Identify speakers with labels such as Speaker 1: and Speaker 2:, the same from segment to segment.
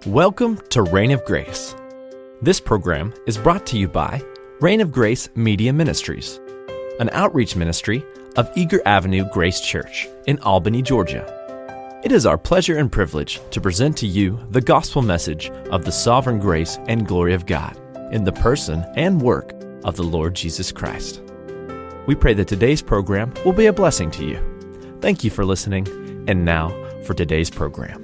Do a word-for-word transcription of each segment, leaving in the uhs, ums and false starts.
Speaker 1: Welcome to Reign of Grace. This program is brought to you by Reign of Grace Media Ministries, an outreach ministry of Eager Avenue Grace Church in Albany, Georgia. It is our pleasure and privilege to present to you the gospel message of the sovereign grace and glory of God in the person and work of the Lord Jesus Christ. We pray that today's program will be a blessing to you. Thank you for listening, and now for today's program.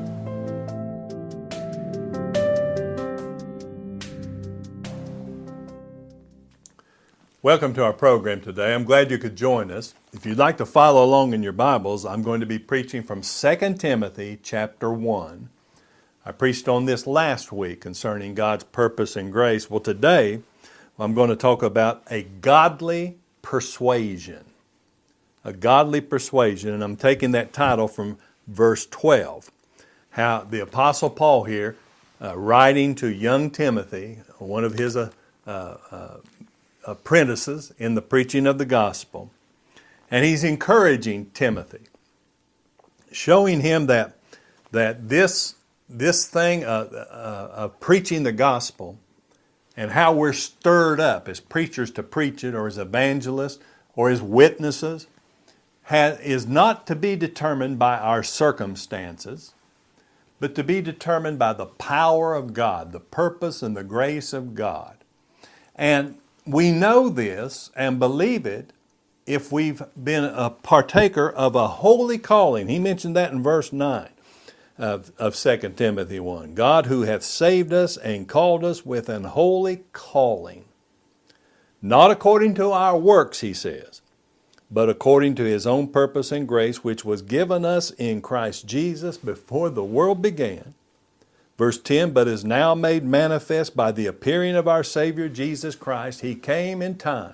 Speaker 2: Welcome to our program today. I'm glad you could join us. If you'd like to follow along in your Bibles, I'm going to be preaching from Second Timothy chapter one. I preached on this last week concerning God's purpose and grace. Well, today I'm going to talk about a godly persuasion. A godly persuasion, and I'm taking that title from verse twelve. How the Apostle Paul here, uh, writing to young Timothy, one of his uh, uh, apprentices in the preaching of the gospel, and he's encouraging Timothy, showing him that that this this thing uh, uh, of preaching the gospel and how we're stirred up as preachers to preach it, or as evangelists, or as witnesses, has, is not to be determined by our circumstances, but to be determined by the power of God, the purpose and the grace of God. And we know this and believe it if we've been a partaker of a holy calling. He mentioned that in verse nine of, of Second Timothy one. God who hath saved us and called us with an holy calling, not according to our works, he says, but according to his own purpose and grace, which was given us in Christ Jesus before the world began. Verse ten, but is now made manifest by the appearing of our Savior Jesus Christ. He came in time,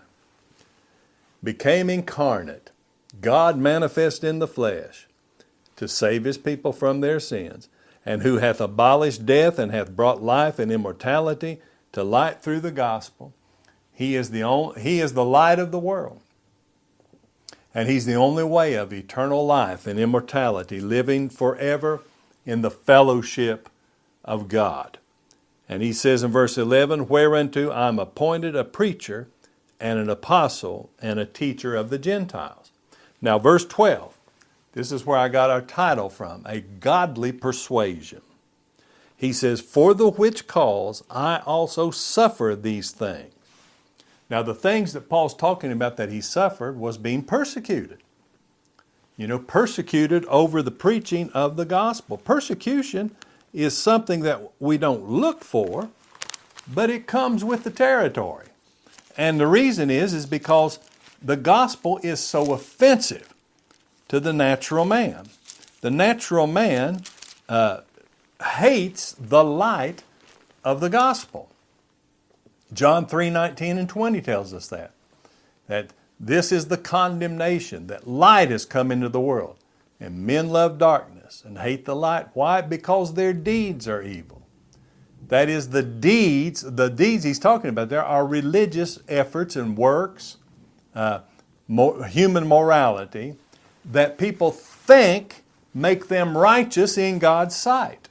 Speaker 2: became incarnate, God manifest in the flesh, to save his people from their sins, and who hath abolished death and hath brought life and immortality to light through the gospel. He is the only, he is the light of the world. And he's the only way of eternal life and immortality, living forever in the fellowship of God. And he says in verse eleven, whereunto I am appointed a preacher and an apostle and a teacher of the Gentiles. Now verse twelve, this is where I got our title from, a godly persuasion. He says, for the which cause I also suffer these things. Now the things that Paul's talking about that he suffered was being persecuted. You know, persecuted over the preaching of the gospel. Persecution is something that we don't look for, but it comes with the territory. And the reason is, is because the gospel is so offensive to the natural man. The natural man uh, hates the light of the gospel. John three nineteen and twenty tells us that. That this is the condemnation, that light has come into the world, and men love darkness and hate the light. Why? Because their deeds are evil. That is, the deeds, the deeds he's talking about there are religious efforts and works, uh, mo- human morality, that people think make them righteous in God's sight.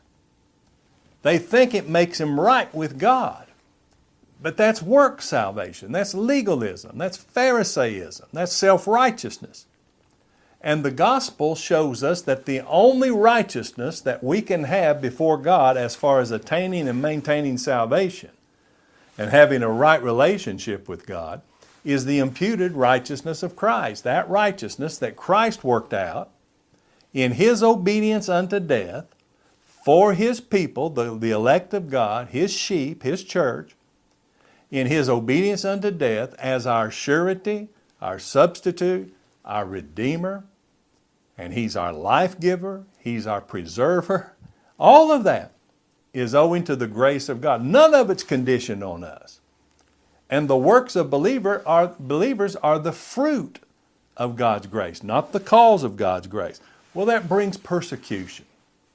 Speaker 2: They think it makes them right with God. But that's work salvation. That's legalism. That's Pharisaism. That's self-righteousness. And the gospel shows us that the only righteousness that we can have before God as far as attaining and maintaining salvation and having a right relationship with God is the imputed righteousness of Christ. That righteousness that Christ worked out in His obedience unto death for His people, the, the elect of God, His sheep, His church, in His obedience unto death as our surety, our substitute, our Redeemer, and He's our life giver, He's our preserver. All of that is owing to the grace of God. None of it's conditioned on us. And the works of believer are, believers are the fruit of God's grace, not the cause of God's grace. Well, that brings persecution.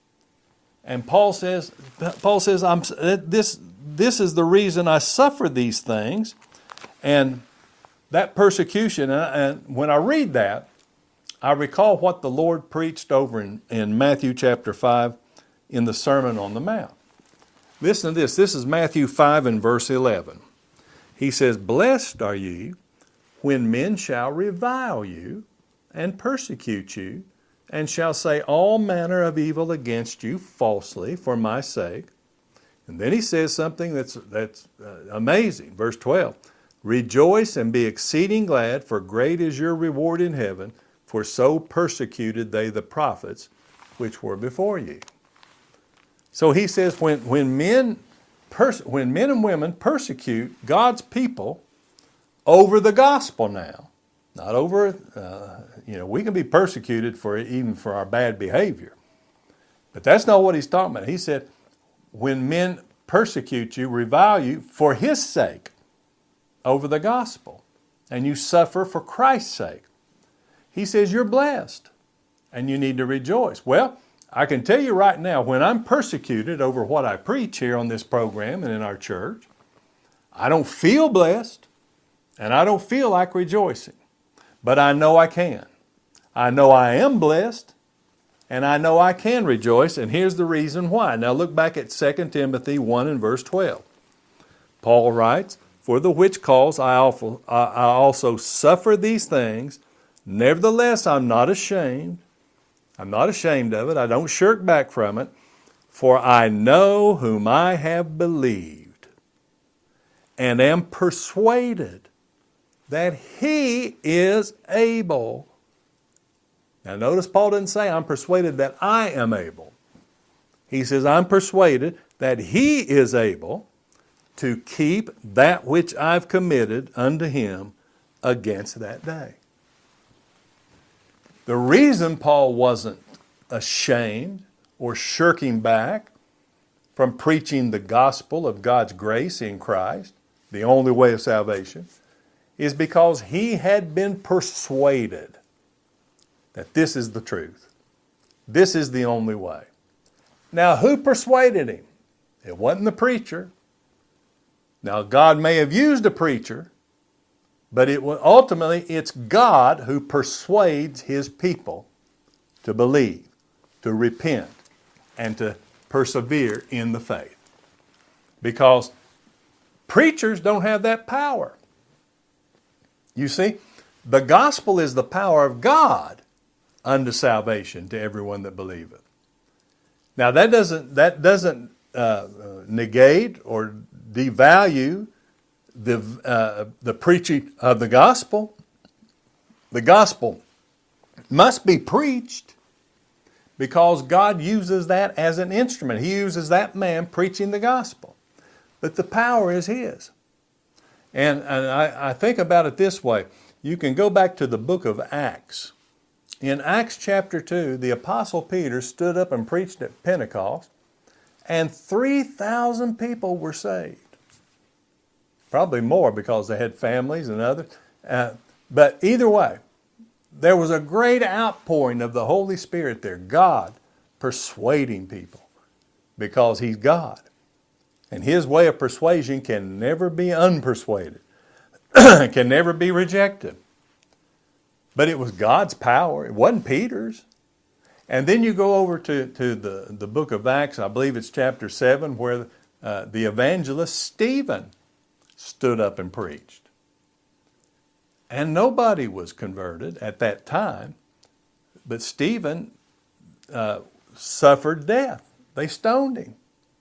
Speaker 2: And Paul says, Paul says, I'm, this, this is the reason I suffer these things. And that persecution, and when I read that, I recall what the Lord preached over in, in Matthew chapter five in the Sermon on the Mount. Listen to this. This is Matthew five and verse eleven. He says, "Blessed are ye when men shall revile you and persecute you, and shall say all manner of evil against you falsely for my sake." And then he says something that's, that's uh, amazing. Verse twelve, "Rejoice and be exceeding glad, for great is your reward in heaven, for so persecuted they the prophets which were before you." So he says when, when, men, pers- when men and women persecute God's people over the gospel now, not over, uh, you know, we can be persecuted for even for our bad behavior. But that's not what he's talking about. He said, when men persecute you, revile you for his sake over the gospel, and you suffer for Christ's sake, he says you're blessed and you need to rejoice. Well, I can tell you right now, when I'm persecuted over what I preach here on this program and in our church, I don't feel blessed and I don't feel like rejoicing. But I know I can. I know I am blessed and I know I can rejoice, and here's the reason why. Now look back at Second Timothy one and verse twelve. Paul writes, "For the which cause I also suffer these things, nevertheless I'm not ashamed." I'm not ashamed of it. I don't shirk back from it. "For I know whom I have believed, and am persuaded that he is able." Now notice Paul didn't say, "I'm persuaded that I am able." He says, "I'm persuaded that he is able to keep that which I've committed unto him against that day." The reason Paul wasn't ashamed or shirking back from preaching the gospel of God's grace in Christ, the only way of salvation, is because he had been persuaded that this is the truth. This is the only way. Now, who persuaded him? It wasn't the preacher. Now, God may have used a preacher, but it ultimately it's God who persuades his people to believe, to repent, and to persevere in the faith. Because preachers don't have that power. You see, the gospel is the power of God unto salvation to everyone that believeth. Now that doesn't that doesn't uh, negate or devalue the uh, the preaching of the gospel. The gospel must be preached because God uses that as an instrument. He uses that man preaching the gospel. But the power is his. And, and I, I think about it this way. You can go back to the book of Acts. In Acts chapter two, the Apostle Peter stood up and preached at Pentecost, and three thousand people were saved. Probably more because they had families and others. Uh, but either way, there was a great outpouring of the Holy Spirit there. God persuading people because He's God. And His way of persuasion can never be unpersuaded. Can never be rejected. But it was God's power. It wasn't Peter's. And then you go over to, to the, the book of Acts, I believe it's chapter seven, where uh, the evangelist Stephen stood up and preached. And nobody was converted at that time, but Stephen uh, suffered death. They stoned him.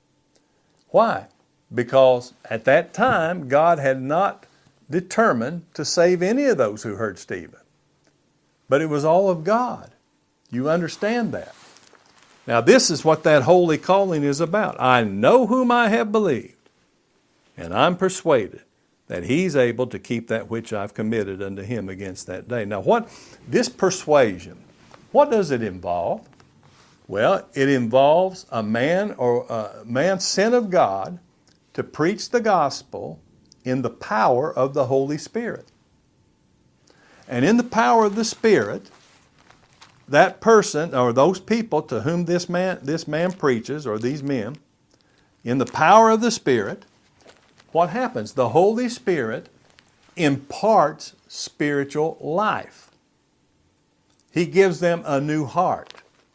Speaker 2: Why? Because at that time, God had not determined to save any of those who heard Stephen. But it was all of God. You understand that. Now this is what that holy calling is about. I know whom I have believed, and I'm persuaded that He's able to keep that which I've committed unto Him against that day. Now what, this persuasion, what does it involve? Well, it involves a man or a man sent of God to preach the gospel in the power of the Holy Spirit. And in the power of the Spirit, that person or those people to whom this man, this man preaches, or these men, in the power of the Spirit, what happens? The Holy Spirit imparts spiritual life. He gives them a new heart.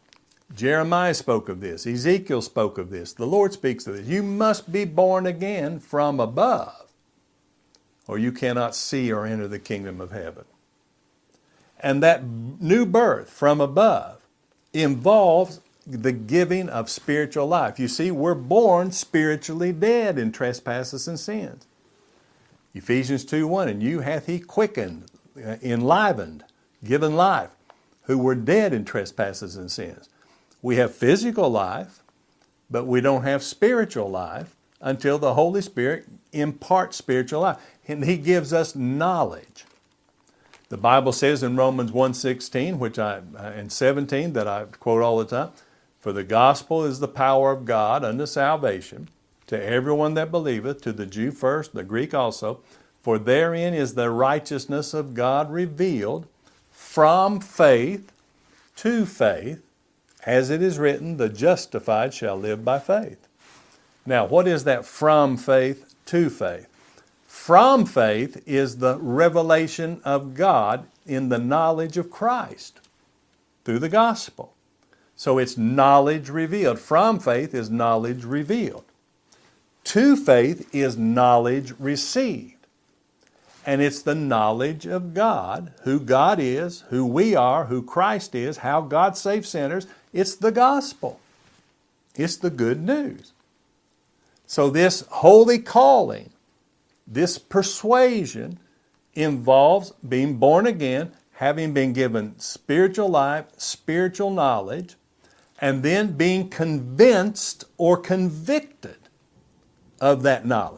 Speaker 2: Jeremiah spoke of this. Ezekiel spoke of this. The Lord speaks of this. You must be born again from above, or you cannot see or enter the kingdom of heaven. And that new birth from above involves the giving of spiritual life. You see, we're born spiritually dead in trespasses and sins. Ephesians two one, and you hath he quickened, enlivened, given life, who were dead in trespasses and sins. We have physical life, but we don't have spiritual life until the Holy Spirit imparts spiritual life. And He gives us knowledge. The Bible says in Romans one sixteen, which I, and seventeen, that I quote all the time, for the gospel is the power of God unto salvation to everyone that believeth, to the Jew first, the Greek also. For therein is the righteousness of God revealed from faith to faith, as it is written, the justified shall live by faith. Now, what is that from faith to faith? From faith is the revelation of God in the knowledge of Christ through the gospel. So it's knowledge revealed. From faith is knowledge revealed. To faith is knowledge received. And it's the knowledge of God, who God is, who we are, who Christ is, how God saves sinners. It's the gospel. It's the good news. So this holy calling, this persuasion, involves being born again, having been given spiritual life, spiritual knowledge, and then being convinced or convicted of that knowledge.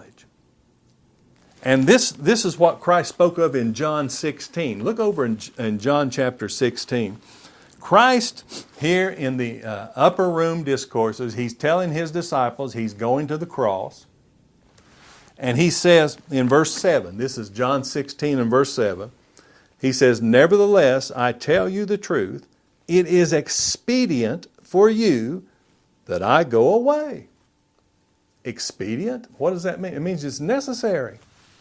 Speaker 2: And this, this is what Christ spoke of in John sixteen. Look over in, in John chapter sixteen. Christ here in the uh, upper room discourses, He's telling His disciples He's going to the cross. And He says in verse seven, this is John sixteen and verse seven, He says, nevertheless, I tell you the truth, it is expedient for you that I go away. Expedient? What does that mean? It means it's necessary.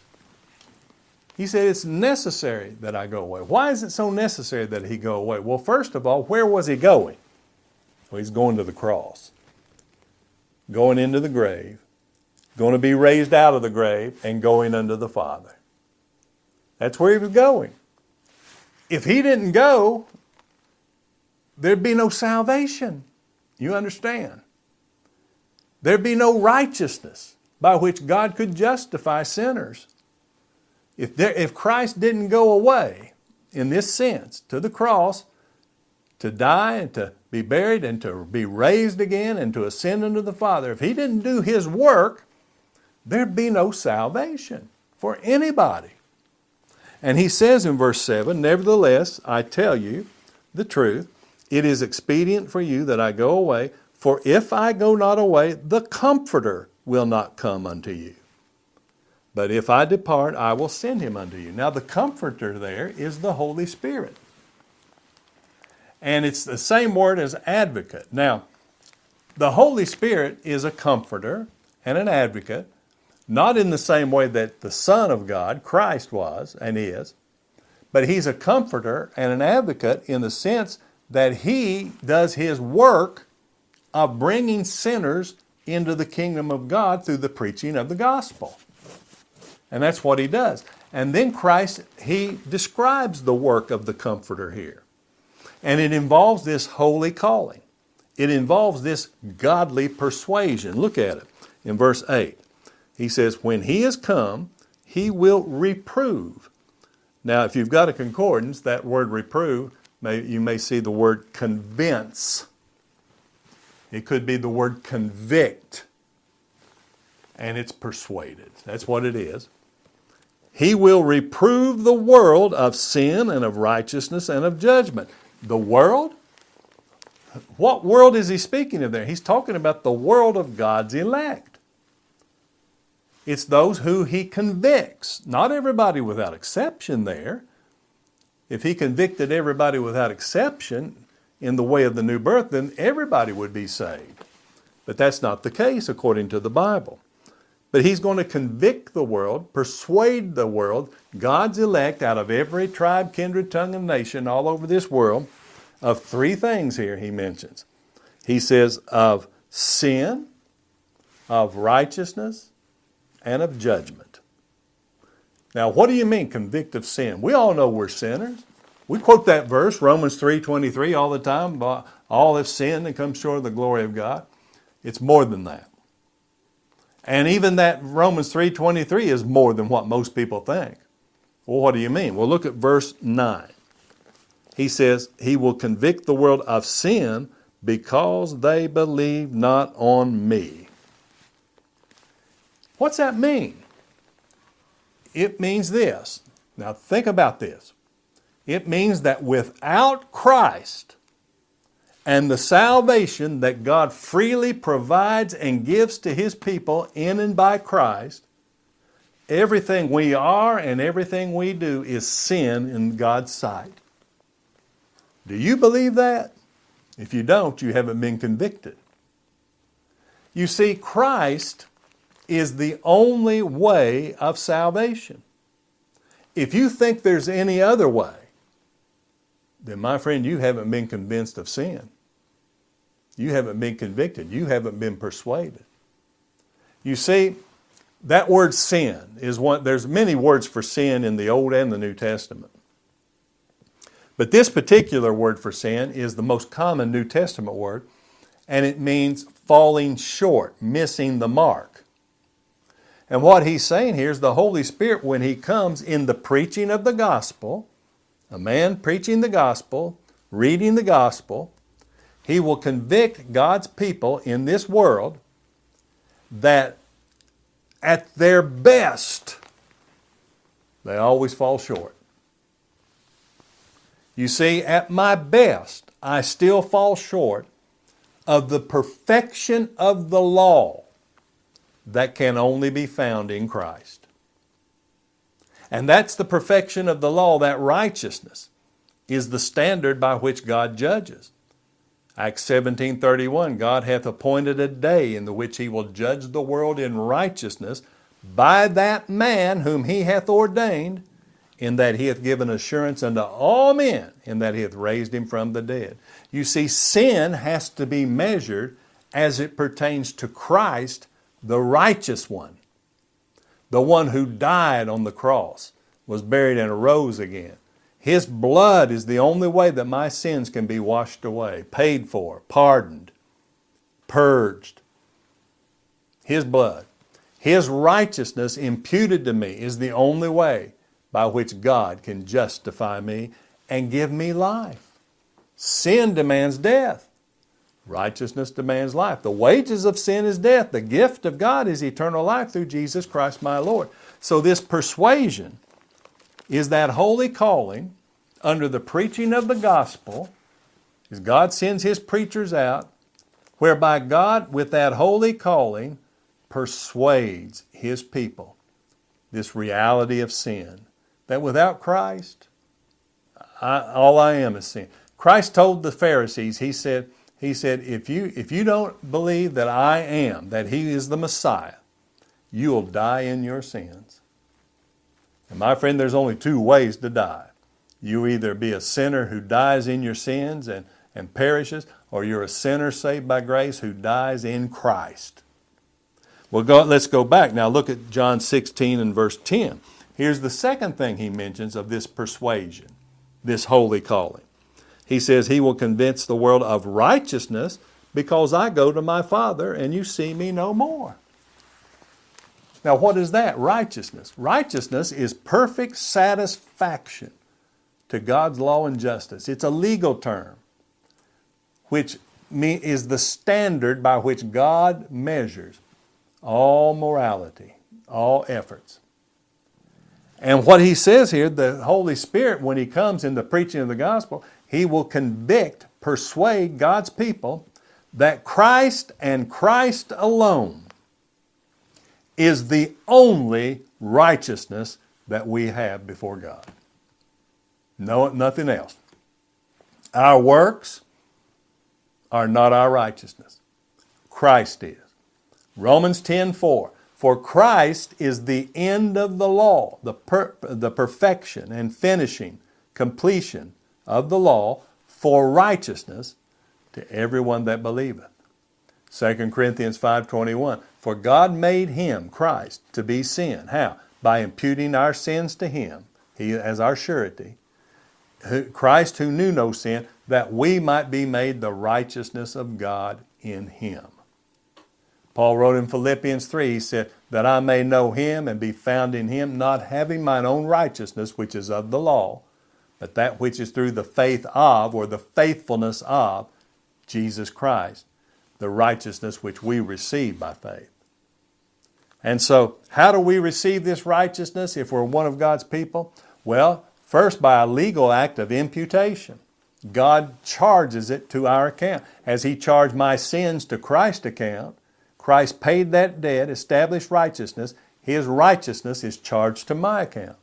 Speaker 2: He said, it's necessary that I go away. Why is it so necessary that He go away? Well, first of all, where was He going? Well, He's going to the cross, going into the grave, going to be raised out of the grave, and going unto the Father. That's where He was going. If He didn't go, there'd be no salvation. You understand? There'd be no righteousness by which God could justify sinners. If, there, if Christ didn't go away, in this sense, to the cross, to die and to be buried and to be raised again and to ascend unto the Father, if He didn't do His work, there'd be no salvation for anybody. And He says in verse seven, nevertheless, I tell you the truth, it is expedient for you that I go away, for if I go not away, the Comforter will not come unto you. But if I depart, I will send Him unto you. Now the Comforter there is the Holy Spirit. And it's the same word as advocate. Now, the Holy Spirit is a comforter and an advocate, not in the same way that the Son of God, Christ, was and is, but He's a comforter and an advocate in the sense that He does His work of bringing sinners into the kingdom of God through the preaching of the gospel. And that's what He does. And then Christ, He describes the work of the Comforter here. And it involves this holy calling. It involves this godly persuasion. Look at it in verse eight. He says, when He is come, He will reprove. Now, if you've got a concordance, that word reprove, may, you may see the word convince. It could be the word convict. And it's persuaded. That's what it is. He will reprove the world of sin and of righteousness and of judgment. The world? What world is He speaking of there? He's talking about the world of God's elect. It's those who He convicts. Not everybody without exception there. If He convicted everybody without exception in the way of the new birth, then everybody would be saved. But that's not the case according to the Bible. But He's going to convict the world, persuade the world, God's elect out of every tribe, kindred, tongue, and nation all over this world, of three things here He mentions. He says of sin, of righteousness, and of judgment. Now, what do you mean convict of sin? We all know we're sinners. We quote that verse, Romans three twenty-three, all the time. All have sinned and come short of the glory of God. It's more than that. And even that Romans three twenty-three is more than what most people think. Well, what do you mean? Well, look at verse nine. He says, He will convict the world of sin because they believe not on me. What's that mean? It means this. Now think about this. It means that without Christ and the salvation that God freely provides and gives to His people in and by Christ, everything we are and everything we do is sin in God's sight. Do you believe that? If you don't, you haven't been convicted. You see, Christ is the only way of salvation. If you think there's any other way, then my friend, you haven't been convinced of sin. You haven't been convicted. You haven't been persuaded. You see, that word sin is one, there's many words for sin in the Old and the New Testament. But this particular word for sin is the most common New Testament word, and it means falling short, missing the mark. And what he's saying here is the Holy Spirit, when He comes in the preaching of the gospel, a man preaching the gospel, reading the gospel, he will convict God's people in this world that at their best, they always fall short. You see, at my best, I still fall short of the perfection of the law that can only be found in Christ. And that's the perfection of the law, that righteousness is the standard by which God judges. Acts seventeen thirty-one, God hath appointed a day in the which He will judge the world in righteousness by that man whom He hath ordained, in that He hath given assurance unto all men, in that He hath raised Him from the dead. You see, sin has to be measured as it pertains to Christ, the righteous one. The one who died on the cross, was buried and arose again. His blood is the only way that my sins can be washed away, paid for, pardoned, purged. His blood. His righteousness imputed to me is the only way by which God can justify me and give me life. Sin demands death. Righteousness demands life. The wages of sin is death. The gift of God is eternal life through Jesus Christ my Lord. So this persuasion is that holy calling under the preaching of the gospel, as God sends His preachers out, whereby God, with that holy calling, persuades His people this reality of sin, that without Christ, I, all I am is sin. Christ told the Pharisees, He said, He said, if you, if you don't believe that I am, that He is the Messiah, you will die in your sins. And my friend, there's only two ways to die. You either be a sinner who dies in your sins and, and perishes, or you're a sinner saved by grace who dies in Christ. Well, go, let's go back. Now look at John sixteen and verse ten. Here's the second thing He mentions of this persuasion, this holy calling. He says, He will convince the world of righteousness because I go to my Father and you see me no more. Now what is that? Righteousness. Righteousness is perfect satisfaction to God's law and justice. It's a legal term, which is the standard by which God measures all morality, all efforts. And what He says here, the Holy Spirit, when He comes in the preaching of the gospel, He will convict, persuade God's people that Christ and Christ alone is the only righteousness that we have before God. No, nothing else. Our works are not our righteousness. Christ is. Romans ten four. For Christ is the end of the law, the, per, the perfection and finishing, completion of the law for righteousness, to everyone that believeth. Second Corinthians five twenty-one, for God made him, Christ, to be sin. How? By imputing our sins to him, he as our surety. Christ who knew no sin, that we might be made the righteousness of God in him. Paul wrote in Philippians three, he said, that I may know him and be found in him, not having mine own righteousness, which is of the law, but that which is through the faith of, or the faithfulness of, Jesus Christ, the righteousness which we receive by faith. And so, how do we receive this righteousness if we're one of God's people? Well, first by a legal act of imputation. God charges it to our account. As he charged my sins to Christ's account, Christ paid that debt, established righteousness. His righteousness is charged to my account.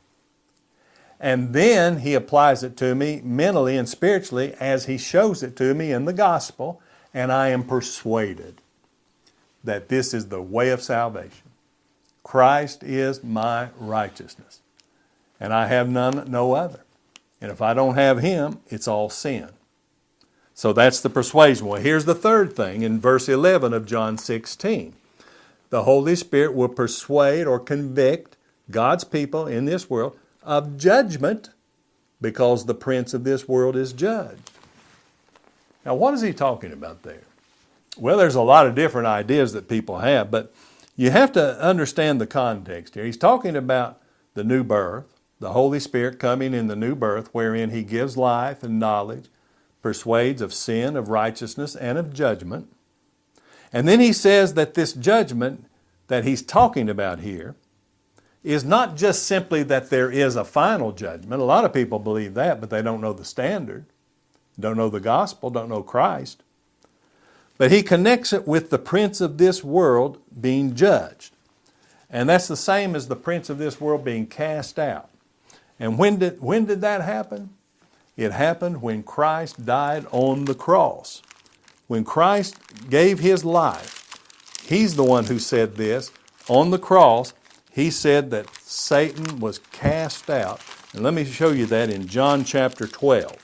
Speaker 2: And then he applies it to me mentally and spiritually as he shows it to me in the gospel, and I am persuaded that this is the way of salvation. Christ is my righteousness, and I have none, no other. And if I don't have him, it's all sin. So that's the persuasion. Well, here's the third thing in verse eleven of John sixteen. The Holy Spirit will persuade or convict God's people in this world of judgment because the prince of this world is judged. Now, what is he talking about there? Well, there's a lot of different ideas that people have, but you have to understand the context here. He's talking about the new birth, the Holy Spirit coming in the new birth, wherein he gives life and knowledge, persuades of sin, of righteousness, and of judgment. And then he says that this judgment that he's talking about here is not just simply that there is a final judgment. A lot of people believe that, but they don't know the standard, don't know the gospel, don't know Christ. But he connects it with the prince of this world being judged. And that's the same as the prince of this world being cast out. And when did, when did that happen? It happened when Christ died on the cross. When Christ gave his life, he's the one who said this. On the cross, he said that Satan was cast out. And let me show you that in John chapter twelve.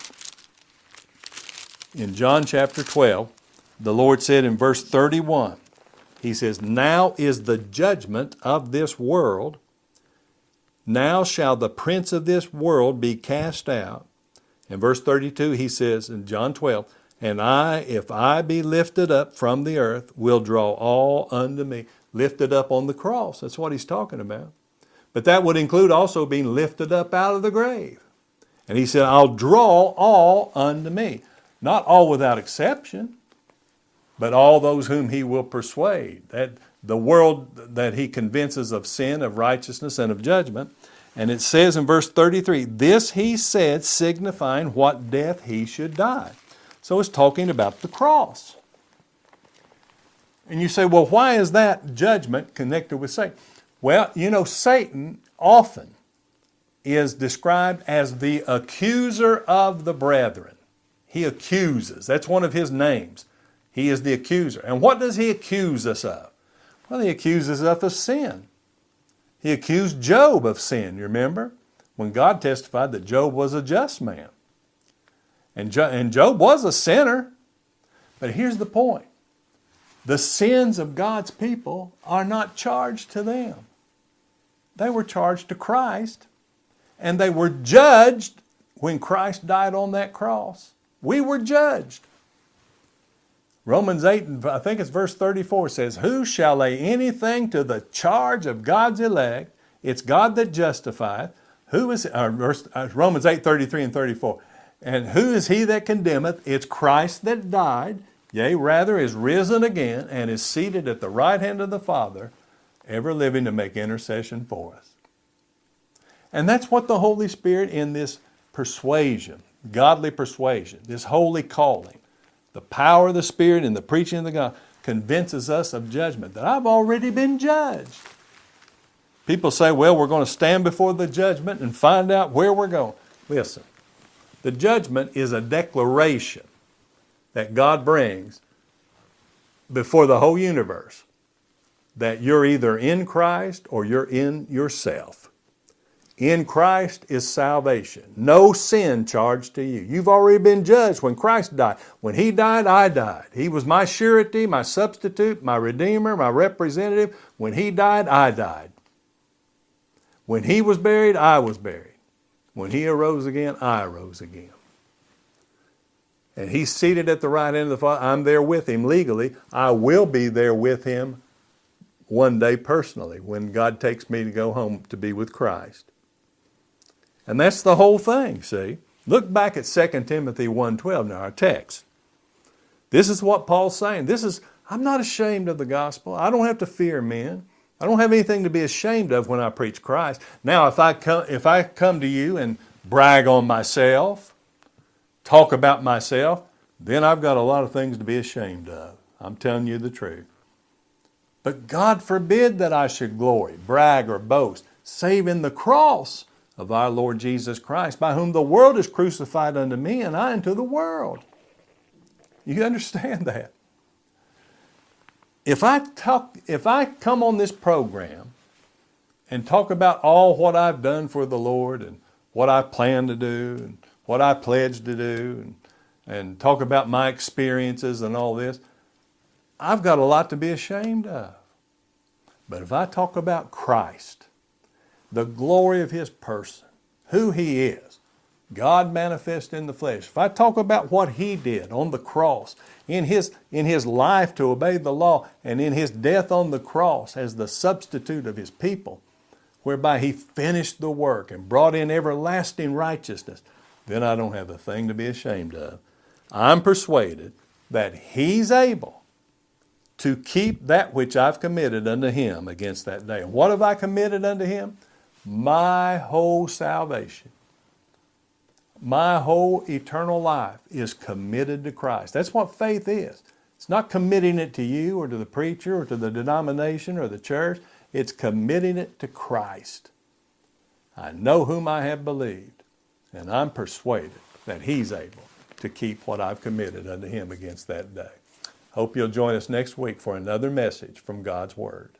Speaker 2: In John chapter twelve, the Lord said in verse thirty-one, he says, now is the judgment of this world. Now shall the prince of this world be cast out. In verse thirty-two, he says in John twelve, and I, if I be lifted up from the earth, will draw all unto me. Lifted up on the cross. That's what he's talking about. But that would include also being lifted up out of the grave. And he said, I'll draw all unto me. Not all without exception, but all those whom he will persuade. That the world that he convinces of sin, of righteousness, and of judgment. And it says in verse thirty-three, this he said, signifying what death he should die. So it's talking about the cross. And you say, well, why is that judgment connected with Satan? Well, you know, Satan often is described as the accuser of the brethren. He accuses. That's one of his names. He is the accuser. And what does he accuse us of? Well, he accuses us of sin. He accused Job of sin, you remember? When God testified that Job was a just man. And, jo- and Job was a sinner. But here's the point. The sins of God's people are not charged to them. They were charged to Christ, and they were judged when Christ died on that cross. We were judged. Romans eight, I think it's verse thirty-four, says, who shall lay anything to the charge of God's elect? It's God that justifieth. Who is, uh, verse, uh, Romans eight, thirty-three and thirty-four. And who is he that condemneth? It's Christ that died, yea, rather is risen again, and is seated at the right hand of the Father, ever living to make intercession for us. And that's what the Holy Spirit in this persuasion, godly persuasion, this holy calling, the power of the Spirit in the preaching of the gospel, convinces us of judgment, that I've already been judged. People say, well, we're going to stand before the judgment and find out where we're going. Listen, the judgment is a declaration that God brings before the whole universe, that you're either in Christ or you're in yourself. in Christ is salvation. No sin charged to you. You've already been judged when Christ died. When He died, I died. He was my surety, my substitute, my redeemer, my representative. When He died, I died. When He was buried, I was buried. When He arose again, I arose again. And He's seated at the right hand of the Father. I'm there with Him legally. I will be there with Him one day personally when God takes me to go home to be with Christ. And that's the whole thing, see. Look back at Second Timothy one twelve, now our text. This is what Paul's saying. This is, I'm not ashamed of the gospel. I don't have to fear men. I don't have anything to be ashamed of when I preach Christ. Now, if I come, if I come to you and brag on myself, talk about myself, then I've got a lot of things to be ashamed of. I'm telling you the truth. But God forbid that I should glory, brag, or boast, save in the cross of our Lord Jesus Christ, by whom the world is crucified unto me, and I unto the world. You understand that? If I talk, if I come on this program and talk about all what I've done for the Lord and what I plan to do and what I pledge to do and, and talk about my experiences and all this, I've got a lot to be ashamed of. But if I talk about Christ, the glory of His person, who He is, God manifest in the flesh. If I talk about what He did on the cross, in His, in His life to obey the law, and in His death on the cross as the substitute of His people, whereby He finished the work and brought in everlasting righteousness, then I don't have a thing to be ashamed of. I'm persuaded that He's able to keep that which I've committed unto Him against that day. And what have I committed unto Him? My whole salvation, my whole eternal life is committed to Christ. That's what faith is. It's not committing it to you or to the preacher or to the denomination or the church. It's committing it to Christ. I know whom I have believed, and I'm persuaded that He's able to keep what I've committed unto Him against that day. Hope you'll join us next week for another message from God's Word.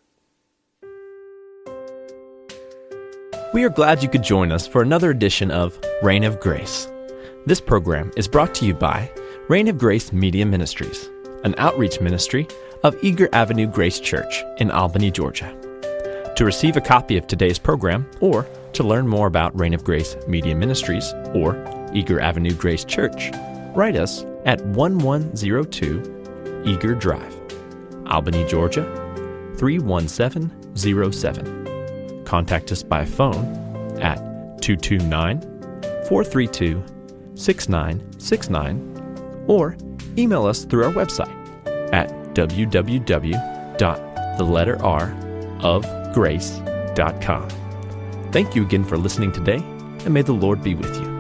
Speaker 1: We are glad you could join us for another edition of Reign of Grace. This program is brought to you by Reign of Grace Media Ministries, an outreach ministry of Eager Avenue Grace Church in Albany, Georgia. To receive a copy of today's program or to learn more about Reign of Grace Media Ministries or Eager Avenue Grace Church, write us at one one zero two Eager Drive, Albany, Georgia, three one seven zero seven. Contact us by phone at two two nine, four three two, six nine six nine or email us through our website at w w w dot the letter r of grace dot com. Thank you again for listening today, and may the Lord be with you.